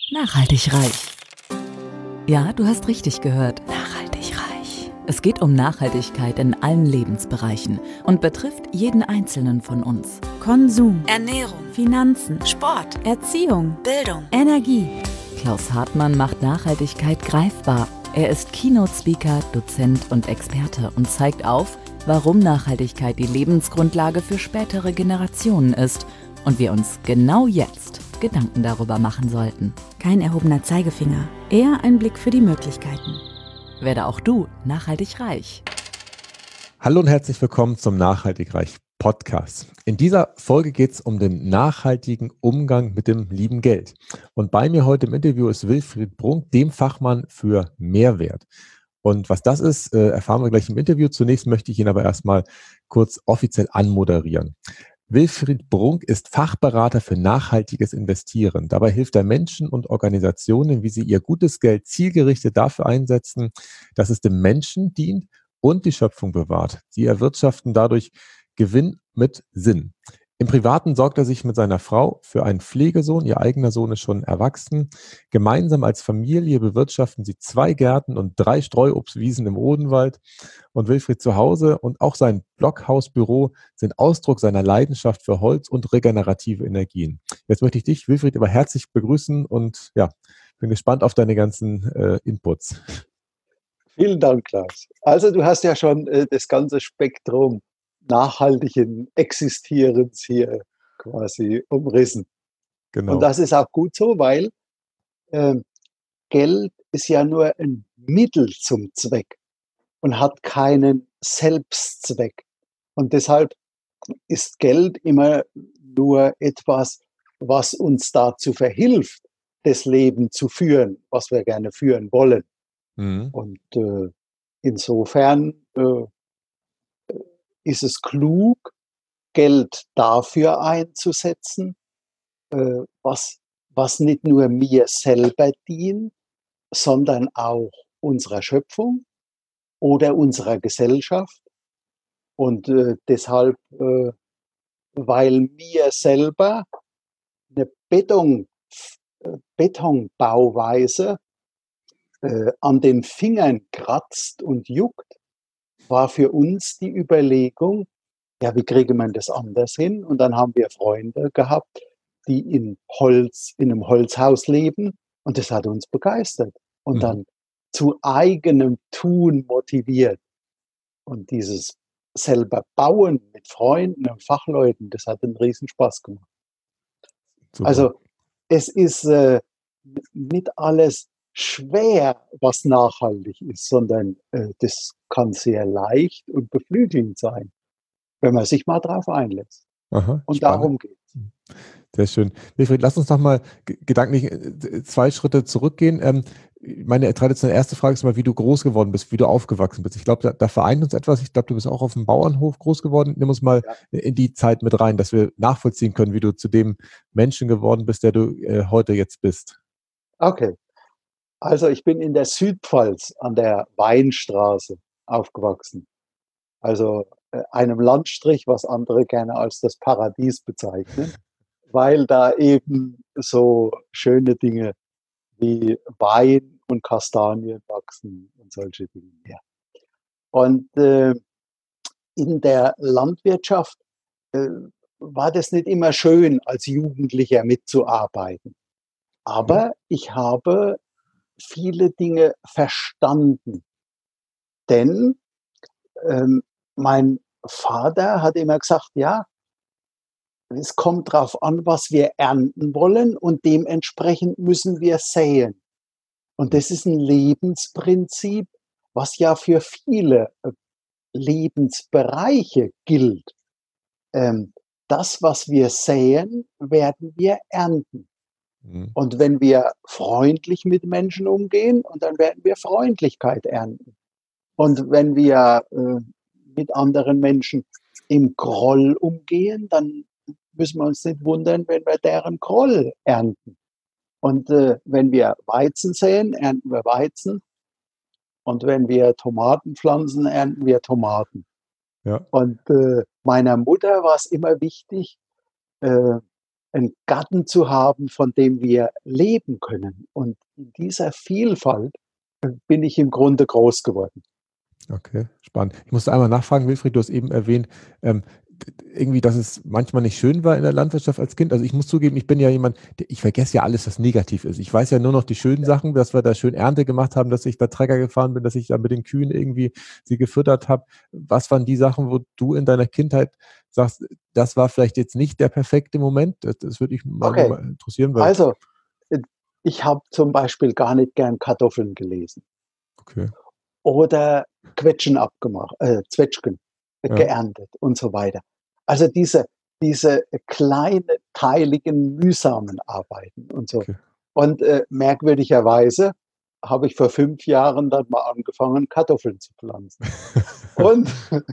Nachhaltig reich. Ja, du hast richtig gehört. Nachhaltig reich. Es geht um Nachhaltigkeit in allen Lebensbereichen und betrifft jeden Einzelnen von uns. Konsum, Ernährung, Finanzen, Sport, Erziehung, Bildung. Energie. Klaus Hartmann macht Nachhaltigkeit greifbar. Er ist Keynote-Speaker, Dozent und Experte und zeigt auf, warum Nachhaltigkeit die Lebensgrundlage für spätere Generationen ist und wir uns genau jetzt Gedanken darüber machen sollten. Kein erhobener Zeigefinger, eher ein Blick für die Möglichkeiten. Werde auch du nachhaltig reich. Hallo und herzlich willkommen zum Nachhaltig Reich Podcast. In dieser Folge geht es um den nachhaltigen Umgang mit dem lieben Geld. Und bei mir heute im Interview ist Wilfried Brunk, dem Fachmann für Mehrwert. Und was das ist, erfahren wir gleich im Interview. Zunächst möchte ich ihn aber erstmal kurz offiziell anmoderieren. Wilfried Brunk ist Fachberater für nachhaltiges Investieren. Dabei hilft er Menschen und Organisationen, wie sie ihr gutes Geld zielgerichtet dafür einsetzen, dass es dem Menschen dient und die Schöpfung bewahrt. Sie erwirtschaften dadurch Gewinn mit Sinn. Im Privaten sorgt er sich mit seiner Frau für einen Pflegesohn. Ihr eigener Sohn ist schon erwachsen. Gemeinsam als Familie bewirtschaften sie 2 Gärten und 3 Streuobstwiesen im Odenwald. Und Wilfried zu Hause und auch sein Blockhausbüro sind Ausdruck seiner Leidenschaft für Holz und regenerative Energien. Jetzt möchte ich dich, Wilfried, aber herzlich begrüßen und ja, bin gespannt auf deine ganzen Inputs. Vielen Dank, Klaus. Also du hast ja schon das ganze Spektrum nachhaltigen Existierens hier quasi umrissen. Und Genau. das ist auch gut so, weil ähm, Geld ist ja nur ein Mittel zum Zweck und hat keinen Selbstzweck. Und deshalb ist Geld immer nur etwas, was uns dazu verhilft, das Leben zu führen, was wir gerne führen wollen. Mhm. Und insofern ist es klug, Geld dafür einzusetzen, was nicht nur mir selber dient, sondern auch unserer Schöpfung oder unserer Gesellschaft. Und deshalb, weil mir selber eine Betonbauweise an den Fingern kratzt und juckt, war für uns die Überlegung, ja, wie kriege man das anders hin? Und dann haben wir Freunde gehabt, die in einem Holzhaus leben, und das hat uns begeistert und Mhm. dann zu eigenem Tun motiviert. Und dieses selber Bauen mit Freunden und Fachleuten, das hat einen Riesenspaß gemacht. Super. Also es ist nicht alles schwer, was nachhaltig ist, sondern das kann sehr leicht und beflügelnd sein, wenn man sich mal drauf einlässt. Aha, Und spannend. darum geht es. Sehr schön. Wilfried, lass uns noch mal gedanklich 2 Schritte zurückgehen. Meine traditionelle erste Frage ist mal, wie du groß geworden bist, wie du aufgewachsen bist. Ich glaube, da vereint uns etwas. Ich glaube, du bist auch auf dem Bauernhof groß geworden. Nimm uns mal Ja. in die Zeit mit rein, dass wir nachvollziehen können, wie du zu dem Menschen geworden bist, der du heute jetzt bist. Okay, also ich bin in der Südpfalz an der Weinstraße aufgewachsen. Also einem Landstrich, was andere gerne als das Paradies bezeichnen, weil da eben so schöne Dinge wie Wein und Kastanien wachsen und solche Dinge mehr. Und in der Landwirtschaft äh, war das nicht immer schön, als Jugendlicher mitzuarbeiten. Mhm. Aber ich habe viele Dinge verstanden, denn mein Vater hat immer gesagt, ja, es kommt darauf an, was wir ernten wollen, und dementsprechend müssen wir säen. Und das ist ein Lebensprinzip, was ja für viele Lebensbereiche gilt. Ähm, Das, was wir säen, werden wir ernten. Mhm. Und wenn wir freundlich mit Menschen umgehen, und dann werden wir Freundlichkeit ernten. Und wenn wir mit anderen Menschen im Groll umgehen, dann müssen wir uns nicht wundern, wenn wir deren Groll ernten. Und wenn wir Weizen säen, ernten wir Weizen. Und wenn wir Tomaten pflanzen, ernten wir Tomaten. Ja. Und meiner Mutter war es immer wichtig, äh, einen Garten zu haben, von dem wir leben können. Und in dieser Vielfalt bin ich im Grunde groß geworden. Okay, spannend. Ich musste einmal nachfragen, Wilfried, du hast eben erwähnt, irgendwie, dass es manchmal nicht schön war in der Landwirtschaft als Kind. Also ich muss zugeben, ich bin ja jemand, ich vergesse ja alles, was negativ ist. Ich weiß ja nur noch die schönen Sachen, dass wir da schön Ernte gemacht haben, dass ich da Trecker gefahren bin, dass ich da mit den Kühen irgendwie sie gefüttert habe. Was waren die Sachen, wo du in deiner Kindheit sagst, das war vielleicht jetzt nicht der perfekte Moment? Das würde ich mal nur Okay, mal interessieren, weil, also äh, ich habe zum Beispiel gar nicht gern Kartoffeln gelesen okay, oder Quetschen Zwetschgen ja, geerntet und so weiter. Also diese kleinteiligen, mühsamen Arbeiten und so. okay. Und merkwürdigerweise habe ich vor 5 Jahren dann mal angefangen, Kartoffeln zu pflanzen. Und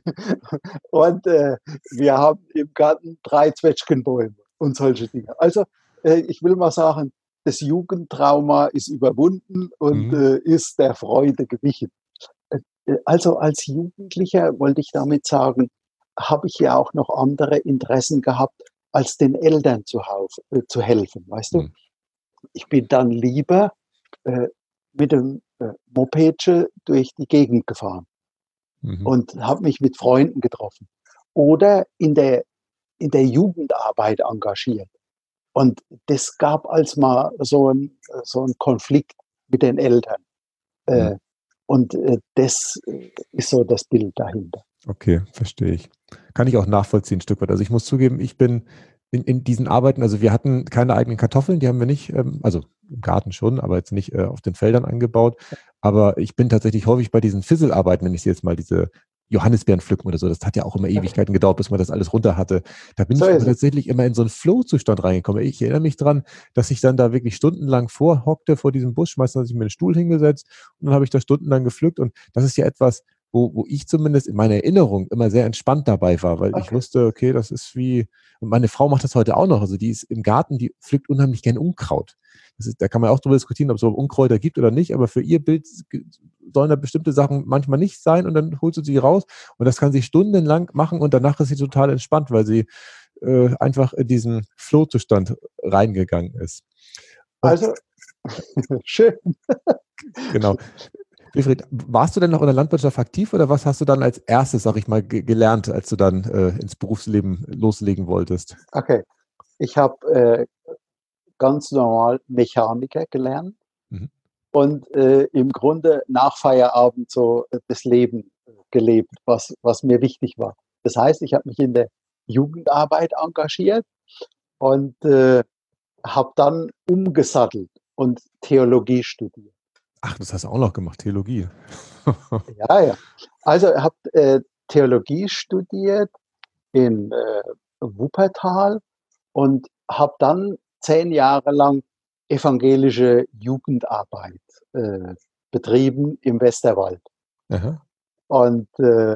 wir haben im Garten 3 Zwetschgenbäume und solche Dinge. Also, ich will mal sagen, das Jugendtrauma ist überwunden und, Mhm. ist der Freude gewichen. Also, als Jugendlicher wollte ich damit sagen, habe ich ja auch noch andere Interessen gehabt, als den Eltern zu helfen, weißt du? Mhm. Ich bin dann lieber, äh, mit dem, Mopedchen durch die Gegend gefahren Mhm. und habe mich mit Freunden getroffen oder in der Jugendarbeit engagiert. Und das gab als mal so 'n Konflikt mit den Eltern. Mhm. Äh, das ist so das Bild dahinter. Okay, verstehe ich. Kann ich auch nachvollziehen, 'n Stück weit. Also, ich muss zugeben, ich bin in diesen Arbeiten, also, wir hatten keine eigenen Kartoffeln, die haben wir nicht, also, im Garten schon, aber jetzt nicht, auf den Feldern angebaut. Aber ich bin tatsächlich häufig bei diesen Fisselarbeiten, nenne ich sie jetzt mal, diese Johannisbeeren pflücken oder so. Das hat ja auch immer Okay, Ewigkeiten gedauert, bis man das alles runter hatte. Da bin so ich aber ist es. tatsächlich immer in so 'n Flow-Zustand reingekommen. Ich erinnere mich dran, dass ich dann da wirklich stundenlang vorhockte vor diesem Busch. Meistens hatte ich mir 'n Stuhl hingesetzt und dann habe ich da stundenlang gepflückt und das ist ja etwas, wo ich zumindest in meiner Erinnerung immer sehr entspannt dabei war, weil ich Okay. wusste, okay, das ist wie, und meine Frau macht das heute auch noch. Also die ist im Garten, die pflückt unheimlich gern Unkraut. Das ist, da kann man auch drüber diskutieren, ob es so Unkräuter gibt oder nicht, aber für ihr Bild sollen da bestimmte Sachen manchmal nicht sein und dann holt sie sie raus und das kann sie stundenlang machen und danach ist sie total entspannt, weil sie einfach in diesen Flow-Zustand reingegangen ist. Und Also, schön. genau. Wilfried, warst du denn noch in der Landwirtschaft aktiv oder was hast du dann als erstes, sag ich mal, gelernt, als du dann ins Berufsleben loslegen wolltest? Okay. Ich habe, ganz normal Mechaniker gelernt Mhm. und, im Grunde nach Feierabend so, das Leben gelebt, was mir wichtig war. Das heißt, ich habe mich in der Jugendarbeit engagiert und, habe dann umgesattelt und Theologie studiert. Ach, das hast du auch noch gemacht, Theologie. Ja, ja. Also, habe, Theologie studiert in, Wuppertal und habe dann 10 Jahre lang evangelische Jugendarbeit, äh, betrieben im Westerwald. Aha. Und,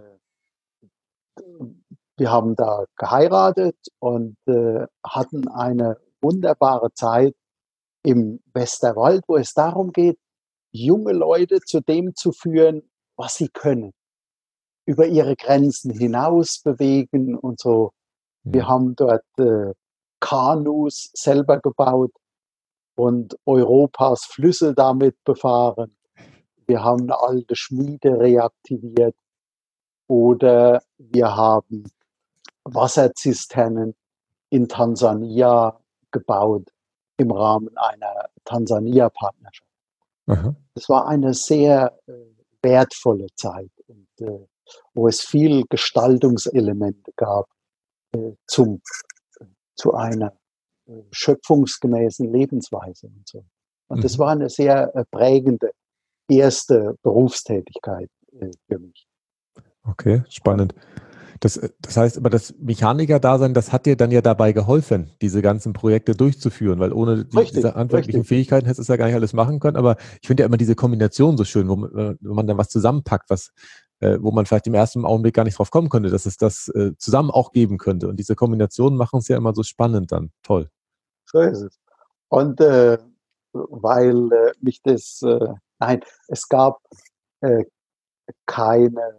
wir haben da geheiratet und, hatten eine wunderbare Zeit im Westerwald, wo es darum geht, junge Leute zu dem zu führen, was sie können, über ihre Grenzen hinaus bewegen und so. Wir Mhm. haben dort, Kanus selber gebaut und Europas Flüsse damit befahren. Wir haben 'ne alte Schmiede reaktiviert oder wir haben Wasserzisternen in Tansania gebaut im Rahmen einer Tansania-Partnerschaft. Aha. Es war eine sehr, wertvolle Zeit und, wo es viel Gestaltungselemente gab, zum zu einer, schöpfungsgemäßen Lebensweise und so. Und das Mhm. war eine sehr, prägende erste Berufstätigkeit, für mich. Okay, Und spannend. Das heißt aber, das Mechaniker-Dasein, das hat dir dann ja dabei geholfen, diese ganzen Projekte durchzuführen, weil ohne diese richtig, handwerklichen richtig. Fähigkeiten hättest du es ja gar nicht alles machen können. Aber ich finde ja immer diese Kombination so schön, wenn man dann was zusammenpackt, was, wo man vielleicht im ersten Augenblick gar nicht drauf kommen könnte, dass es das zusammen auch geben könnte. Und diese Kombinationen machen es ja immer so spannend dann. Toll. So ist es. Und, weil, mich das nein, es gab, äh, keine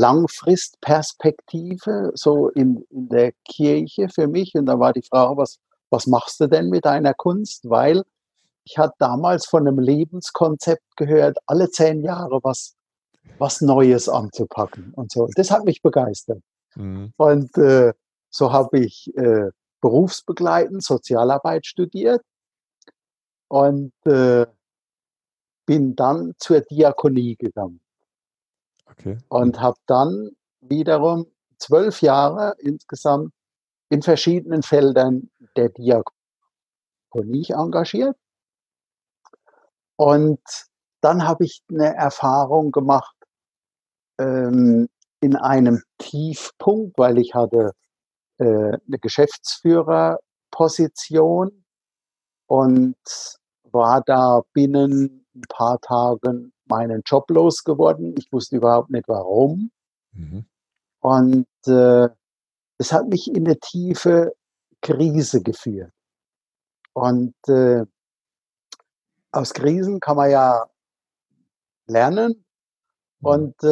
Langfristperspektive so in der Kirche für mich. Und da war die Frage: „Was was machst du denn mit deiner Kunst? Weil ich hatte damals von einem Lebenskonzept gehört, alle 10 Jahre was Neues anzupacken und so. Das hat mich begeistert. Mhm. Und so habe ich berufsbegleitend Sozialarbeit studiert und bin dann zur Diakonie gegangen Okay. und habe dann wiederum 12 Jahre insgesamt in verschiedenen Feldern der Diakonie engagiert. Und dann habe ich eine Erfahrung gemacht in einem Tiefpunkt, weil ich hatte 'ne Geschäftsführerposition und war da binnen ein paar Tagen meinen Job losgeworden. Ich wusste überhaupt nicht warum. Mhm. Und es hat mich in 'ne tiefe Krise geführt. Und aus Krisen kann man ja lernen. Mhm. Und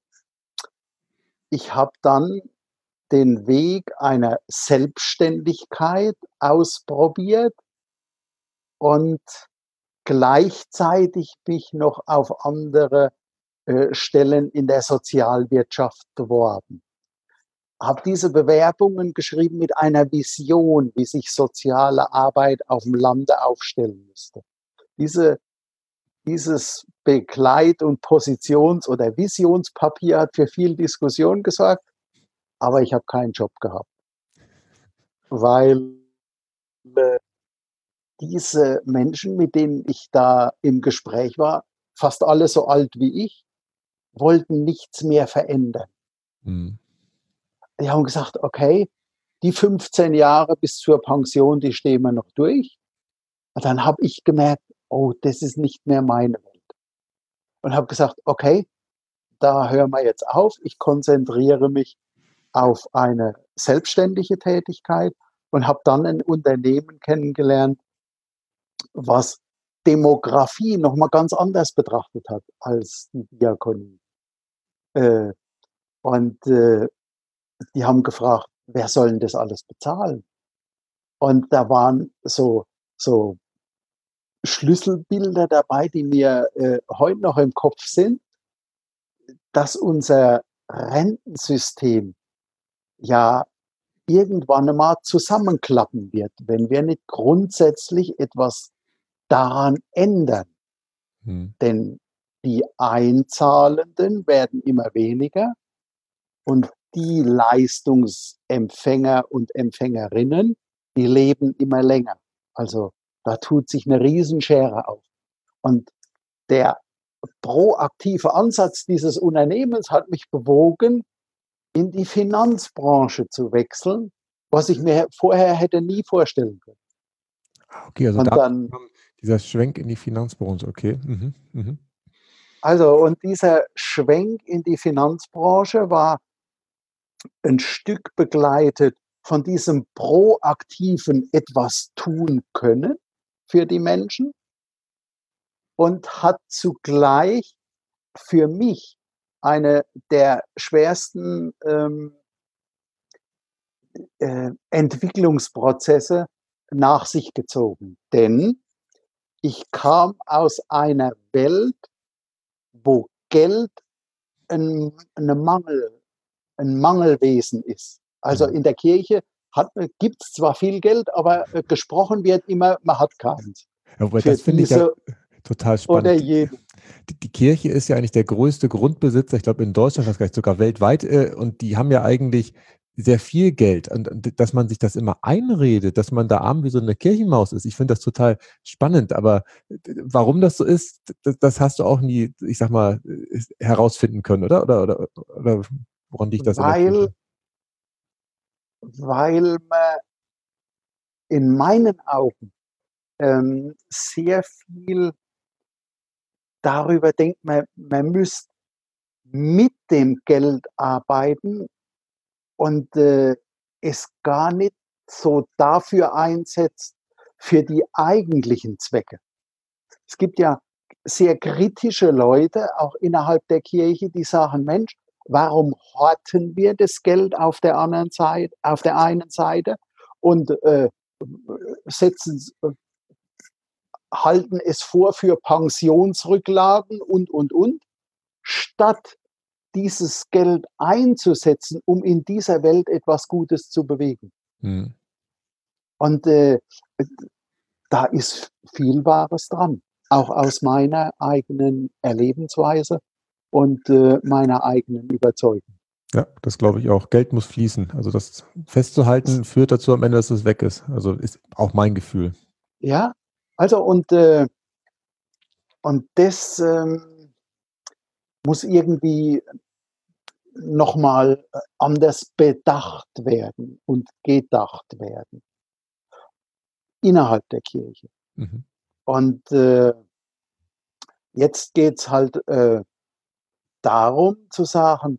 ich habe dann den Weg einer Selbstständigkeit ausprobiert und gleichzeitig mich noch auf andere Stellen in der Sozialwirtschaft beworben. Habe diese Bewerbungen geschrieben mit einer Vision, wie sich soziale Arbeit auf dem Lande aufstellen müsste. Diese Dieses Begleit und Positions oder Visionspapier hat für viel Diskussion gesorgt, aber ich habe keinen Job gehabt, weil diese Menschen, mit denen ich da im Gespräch war, fast alle so alt wie ich, wollten nichts mehr verändern. Mhm. Die haben gesagt: „Okay, die 15 Jahre bis zur Pension, die stehen wir noch durch.“ Und dann habe ich gemerkt: „Oh, das ist nicht mehr meine Welt.“ Und habe gesagt: „Okay, da hören wir jetzt auf. Ich konzentriere mich auf eine selbstständige Tätigkeit“ und habe dann ein Unternehmen kennengelernt, was Demografie noch mal ganz anders betrachtet hat als die Diakonie. Äh, und die haben gefragt: „Wer soll 'n das alles bezahlen?“ Und da waren so Schlüsselbilder dabei, die mir heute noch im Kopf sind, dass unser Rentensystem ja irgendwann einmal zusammenklappen wird, wenn wir nicht grundsätzlich etwas daran ändern. Mhm. Denn die Einzahlenden werden immer weniger und die Leistungsempfänger und Empfängerinnen, die leben immer länger. Also da tut sich eine Riesenschere auf. Und der proaktive Ansatz dieses Unternehmens hat mich bewogen, in die Finanzbranche zu wechseln, was ich mir vorher hätte nie vorstellen können. Okay, also Und da dann kam dieser Schwenk in die Finanzbranche, okay. Mhm. Mhm. und dieser Schwenk in die Finanzbranche war ein Stück begleitet von diesem proaktiven etwas tun können für die Menschen und hat zugleich für mich eine der schwersten Entwicklungsprozesse nach sich gezogen. Denn ich kam aus einer Welt, wo Geld 'n Mangelwesen ist. Also, Mhm. in der Kirche gibt's zwar viel Geld, aber gesprochen wird immer, man hat keins Ja, wobei für das finde ich ja diese total oder spannend. jene. Die Kirche ist ja eigentlich der größte Grundbesitzer, ich glaube in Deutschland, fast vielleicht sogar weltweit, und die haben ja eigentlich sehr viel Geld und dass man sich das immer einredet, dass man da arm wie so eine Kirchenmaus ist. Ich finde das total spannend, aber warum das so ist, das hast du auch nie, ich sage mal, herausfinden können, oder? Oder woran liegt das in der Weil Kirche? man in meinen Augen sehr viel darüber denkt, man müsste mit dem Geld arbeiten und es gar nicht so dafür einsetzt, für die eigentlichen Zwecke. Es gibt ja sehr kritische Leute, auch innerhalb der Kirche, die sagen: „Mensch, warum horten wir das Geld auf der anderen Seite auf der einen Seite und setzen, halten es vor für Pensionsrücklagen und, statt dieses Geld einzusetzen, um in dieser Welt etwas Gutes zu bewegen. Mhm. Und da ist viel Wahres dran, auch aus meiner eigenen Erlebensweise und meiner eigenen Überzeugung. Ja, das glaube ich auch. Geld muss fließen. Also das festzuhalten führt dazu am Ende, dass es weg ist. Also ist auch mein Gefühl. Ja, also und das muss irgendwie nochmal anders bedacht werden und gedacht werden innerhalb der Kirche. Mhm. Und jetzt geht es halt darum zu sagen,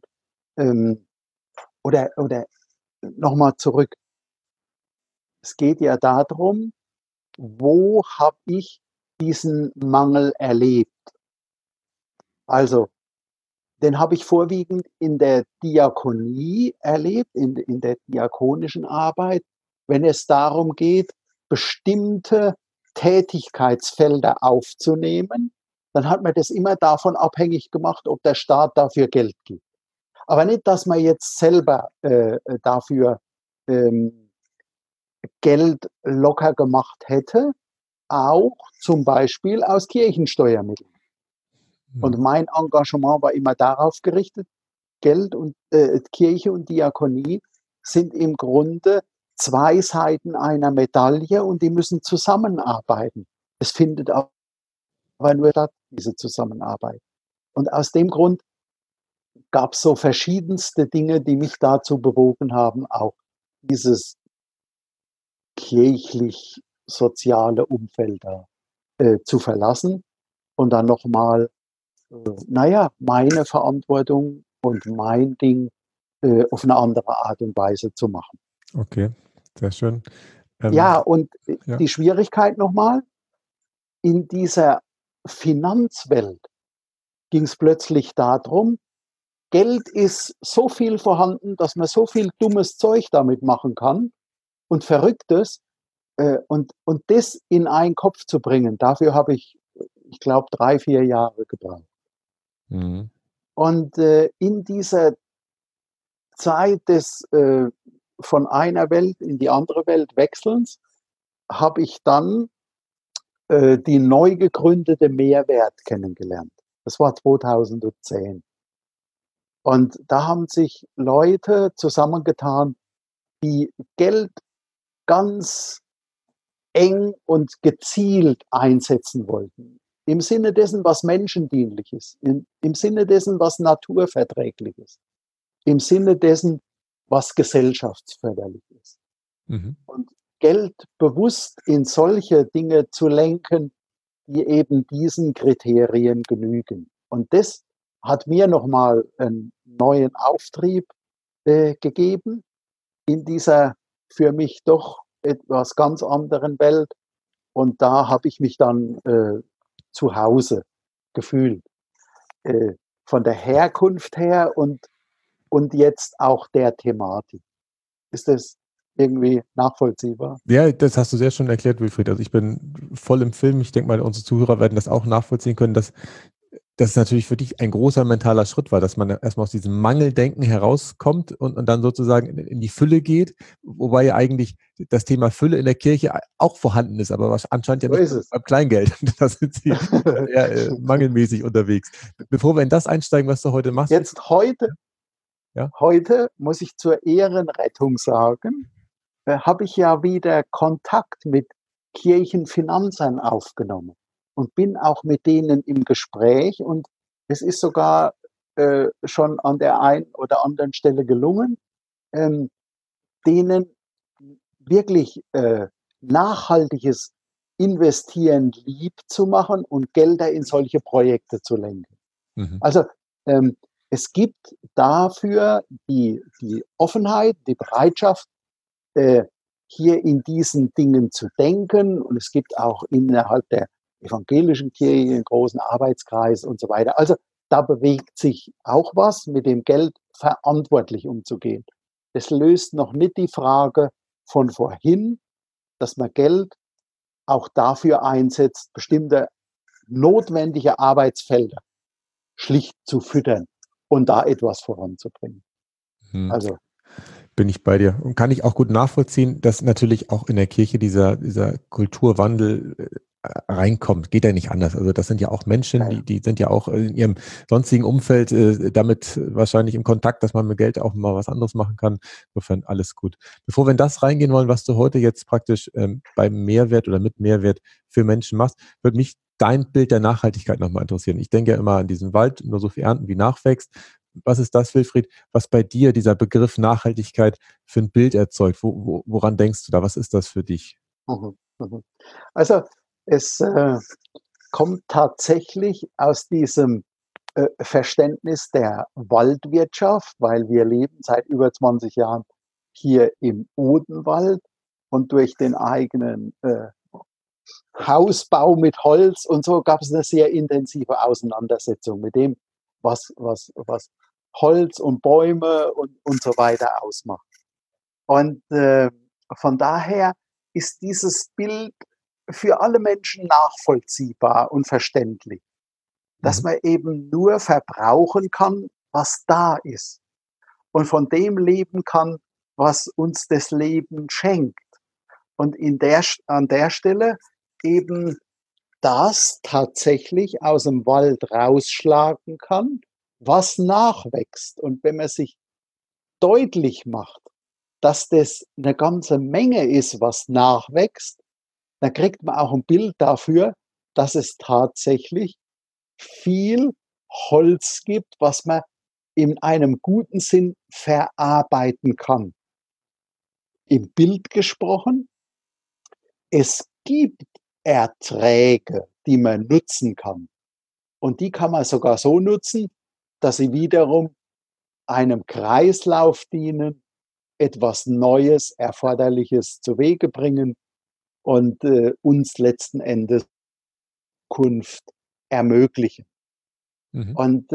oder nochmal zurück, es geht ja darum, wo habe ich diesen Mangel erlebt? Also, den habe ich vorwiegend in der Diakonie erlebt, in der diakonischen Arbeit, wenn es darum geht, bestimmte Tätigkeitsfelder aufzunehmen, dann hat man das immer davon abhängig gemacht, ob der Staat dafür Geld gibt. Aber nicht, dass man jetzt selber dafür Geld locker gemacht hätte, auch zum Beispiel aus Kirchensteuermitteln. Und mein Engagement war immer darauf gerichtet, Geld und Kirche und Diakonie sind im Grunde zwei Seiten einer Medaille und die müssen zusammenarbeiten. Es findet aber nur statt, diese Zusammenarbeit. Und aus dem Grund gab es so verschiedenste Dinge, die mich dazu bewogen haben, auch dieses kirchlich-soziale Umfeld da zu verlassen und dann nochmal, meine Verantwortung und mein Ding auf eine andere Art und Weise zu machen. Okay, sehr schön. Ja, und ja. die Schwierigkeit nochmal, in dieser Finanzwelt ging es plötzlich darum, Geld ist so viel vorhanden, dass man so viel dummes Zeug damit machen kann und Verrücktes und das in einen Kopf zu bringen. Dafür habe ich glaube, 3, 4 Jahre gebraucht. Mhm. Und in dieser Zeit des von einer Welt in die andere Welt Wechselns habe ich dann die neu gegründete Mehrwert kennengelernt. Das war 2010. Und da haben sich Leute zusammengetan, die Geld ganz eng und gezielt einsetzen wollten. Im Sinne dessen, was menschendienlich ist, im Sinne dessen, was naturverträglich ist, im Sinne dessen, was gesellschaftsförderlich ist. Mhm. Und Geld bewusst in solche Dinge zu lenken, die eben diesen Kriterien genügen. Und das hat mir nochmal einen neuen Auftrieb gegeben in dieser für mich doch etwas ganz anderen Welt. Und da habe ich mich dann zu Hause gefühlt. Von der Herkunft her und jetzt auch der Thematik. Ist das irgendwie nachvollziehbar? Ja, das hast du sehr schön erklärt, Wilfried. Also ich bin voll im Film. Ich denke mal, unsere Zuhörer werden das auch nachvollziehen können, dass das natürlich für dich ein großer mentaler Schritt war, dass man erstmal aus diesem Mangeldenken herauskommt und dann sozusagen in die Fülle geht, wobei ja eigentlich das Thema Fülle in der Kirche auch vorhanden ist, aber was anscheinend ja So nicht ist es. beim Kleingeld. Da sind sie eher mangelmäßig unterwegs. Bevor wir in das einsteigen, was du heute machst. Jetzt heute muss ich zur Ehrenrettung sagen, habe ich ja wieder Kontakt mit Kirchenfinanzern aufgenommen und bin auch mit denen im Gespräch. Und es ist sogar schon an der einen oder anderen Stelle gelungen, denen wirklich nachhaltiges Investieren lieb zu machen und Gelder in solche Projekte zu lenken. Mhm. Also es gibt dafür die Offenheit, die Bereitschaft, hier in diesen Dingen zu denken. Und es gibt auch innerhalb der evangelischen Kirche einen großen Arbeitskreis und so weiter. Also da bewegt sich auch was, mit dem Geld verantwortlich umzugehen. Das löst noch nicht die Frage von vorhin, dass man Geld auch dafür einsetzt, bestimmte notwendige Arbeitsfelder schlicht zu füttern und da etwas voranzubringen. Hm. Also Bin ich bei dir. Und kann ich auch gut nachvollziehen, dass natürlich auch in der Kirche dieser Kulturwandel reinkommt. Geht ja nicht anders. Also das sind ja auch Menschen, ja, die sind ja auch in ihrem sonstigen Umfeld damit wahrscheinlich im Kontakt, dass man mit Geld auch mal was anderes machen kann. Insofern alles gut. Bevor wir in das reingehen wollen, was du heute jetzt praktisch beim Mehrwert oder mit Mehrwert für Menschen machst, würde mich dein Bild der Nachhaltigkeit nochmal interessieren. Ich denke ja immer an diesen Wald, nur so viel ernten, wie nachwächst. Was ist das, Wilfried, was bei dir dieser Begriff Nachhaltigkeit für ein Bild erzeugt? Woran denkst du da? Was ist das für dich? mhm, mhm. Also es kommt tatsächlich aus diesem Verständnis der Waldwirtschaft, weil wir leben seit über 20 Jahren hier im Odenwald und durch den eigenen Hausbau mit Holz und so gab es eine sehr intensive Auseinandersetzung mit dem, was Holz und Bäume und so weiter ausmacht. Und von daher ist dieses Bild für alle Menschen nachvollziehbar und verständlich, dass Mhm. man eben nur verbrauchen kann, was da ist und von dem leben kann, was uns das Leben schenkt. Und an der Stelle eben das tatsächlich aus dem Wald rausschlagen kann, was nachwächst. Und wenn man sich deutlich macht, dass das eine ganze Menge ist, was nachwächst, dann kriegt man auch ein Bild dafür, dass es tatsächlich viel Holz gibt, was man in einem guten Sinn verarbeiten kann. Im Bild gesprochen, es gibt Erträge, die man nutzen kann. Und die kann man sogar so nutzen, dass sie wiederum einem Kreislauf dienen, etwas Neues, Erforderliches zu Wege bringen und uns letzten Endes Kunft ermöglichen. Mhm. Und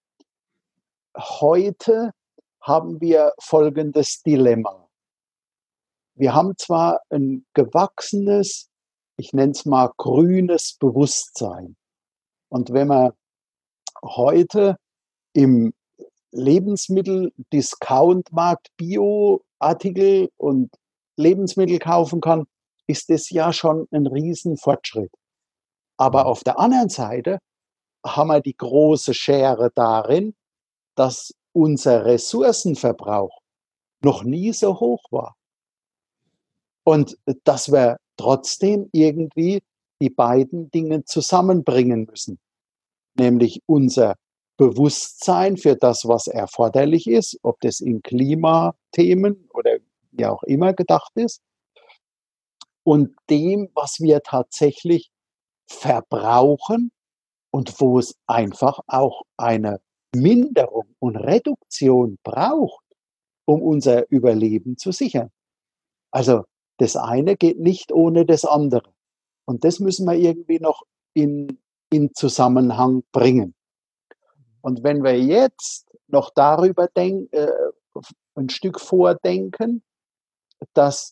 heute haben wir folgendes Dilemma. Wir haben zwar ein gewachsenes, ich nenne es mal grünes Bewusstsein. Und wenn man heute im Lebensmittel-Discount-Markt Bioartikel und Lebensmittel kaufen kann, ist das ja schon ein Riesenfortschritt. Aber Mhm. auf der anderen Seite haben wir die große Schere darin, dass unser Ressourcenverbrauch noch nie so hoch war. Und dass wir trotzdem irgendwie die beiden Dinge zusammenbringen müssen, nämlich unser Bewusstsein für das, was erforderlich ist, ob das in Klimathemen oder wie auch immer gedacht ist, und dem, was wir tatsächlich verbrauchen und wo es einfach auch eine Minderung und Reduktion braucht, um unser Überleben zu sichern. Also das eine geht nicht ohne das andere. Und das müssen wir irgendwie noch in Zusammenhang bringen. Und wenn wir jetzt noch darüber ein Stück vordenken, dass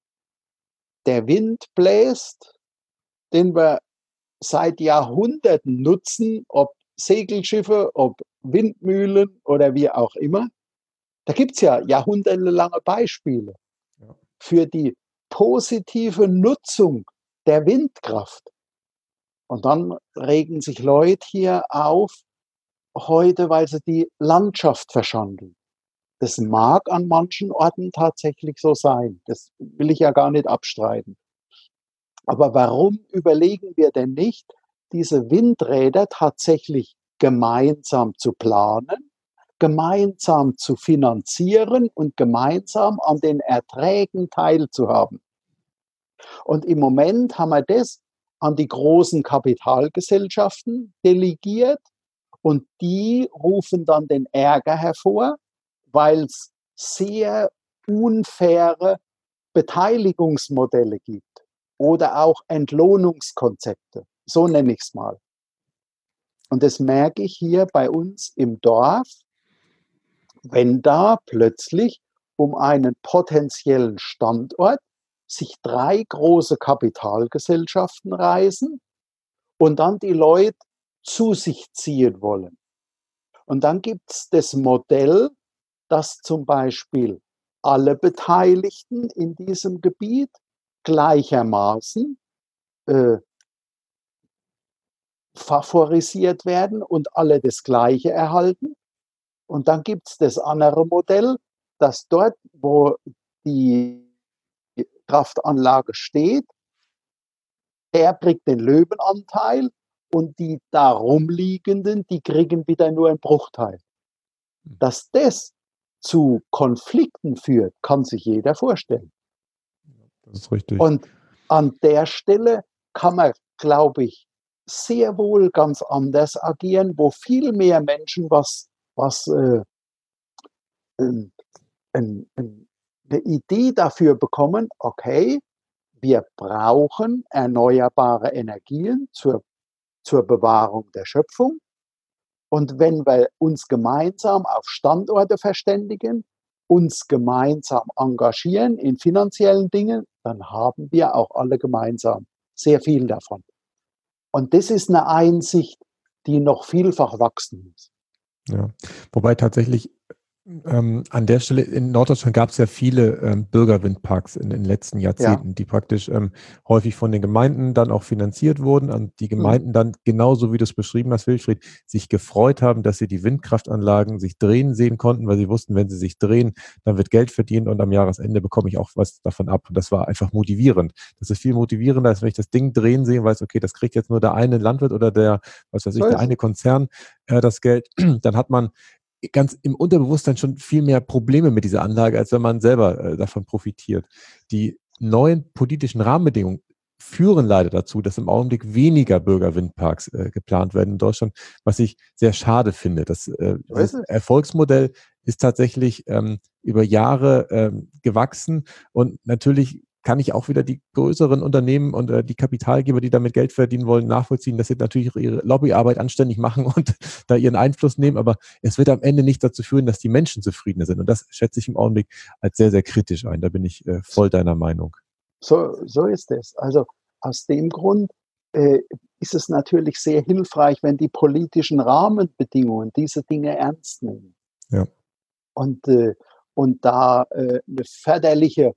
der Wind bläst, den wir seit Jahrhunderten nutzen, ob Segelschiffe, ob Windmühlen oder wie auch immer, da gibt es ja jahrhundertelange Beispiele Ja. für die positive Nutzung der Windkraft. Und dann regen sich Leute hier auf, heute, weil sie die Landschaft verschandeln. Das mag an manchen Orten tatsächlich so sein. Das will ich ja gar nicht abstreiten. Aber warum überlegen wir denn nicht, diese Windräder tatsächlich gemeinsam zu planen, gemeinsam zu finanzieren und gemeinsam an den Erträgen teilzuhaben? Und im Moment haben wir das an die großen Kapitalgesellschaften delegiert und die rufen dann den Ärger hervor, weil es sehr unfaire Beteiligungsmodelle gibt oder auch Entlohnungskonzepte. So nenne ich es mal. Und das merke ich hier bei uns im Dorf, wenn da plötzlich um einen potenziellen Standort sich 3 große Kapitalgesellschaften reißen und dann die Leute zu sich ziehen wollen. Und dann gibt es das Modell, dass zum Beispiel alle Beteiligten in diesem Gebiet gleichermaßen favorisiert werden und alle das Gleiche erhalten. Und dann gibt es das andere Modell, dass dort, wo die Kraftanlage steht, der kriegt den Löwenanteil und die darum liegenden, die kriegen wieder nur einen Bruchteil. Dass das zu Konflikten führt, kann sich jeder vorstellen. Das ist richtig. Und an der Stelle kann man, glaube ich, sehr wohl ganz anders agieren, wo viel mehr Menschen eine Idee dafür bekommen, okay, wir brauchen erneuerbare Energien zur Bewahrung der Schöpfung. Und wenn wir uns gemeinsam auf Standorte verständigen, uns gemeinsam engagieren in finanziellen Dingen, dann haben wir auch alle gemeinsam sehr viel davon. Und das ist eine Einsicht, die noch vielfach wachsen muss. Ja, wobei tatsächlich an der Stelle in Norddeutschland gab es ja viele Bürgerwindparks in den letzten Jahrzehnten, die praktisch häufig von den Gemeinden dann auch finanziert wurden und die Gemeinden dann, genauso wie du es beschrieben hast, Wilfried, sich gefreut haben, dass sie die Windkraftanlagen sich drehen sehen konnten, weil sie wussten, wenn sie sich drehen, dann wird Geld verdient und am Jahresende bekomme ich auch was davon ab. Und das war einfach motivierend. Das ist viel motivierender, als wenn ich das Ding drehen sehe und weiß, okay, das kriegt jetzt nur der eine Landwirt oder der eine Konzern das Geld. Dann hat man ganz im Unterbewusstsein schon viel mehr Probleme mit dieser Anlage, als wenn man selber davon profitiert. Die neuen politischen Rahmenbedingungen führen leider dazu, dass im Augenblick weniger Bürgerwindparks geplant werden in Deutschland, was ich sehr schade finde. Das Erfolgsmodell ist tatsächlich über Jahre gewachsen und natürlich kann ich auch wieder die größeren Unternehmen und die Kapitalgeber, die damit Geld verdienen wollen, nachvollziehen, dass sie natürlich ihre Lobbyarbeit anständig machen und da ihren Einfluss nehmen, aber es wird am Ende nicht dazu führen, dass die Menschen zufriedener sind und das schätze ich im Augenblick als sehr, sehr kritisch ein. Da bin ich voll deiner Meinung. So ist es. Also aus dem Grund ist es natürlich sehr hilfreich, wenn die politischen Rahmenbedingungen diese Dinge ernst nehmen. Ja. Und da eine förderliche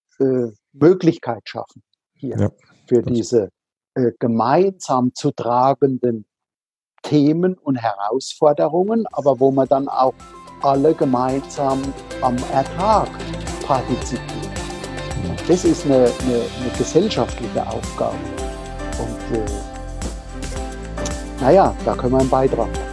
Möglichkeit schaffen hier für diese gemeinsam zu tragenden Themen und Herausforderungen, aber wo man dann auch alle gemeinsam am Ertrag partizipieren. Das ist eine gesellschaftliche Aufgabe. Und da können wir einen Beitrag machen.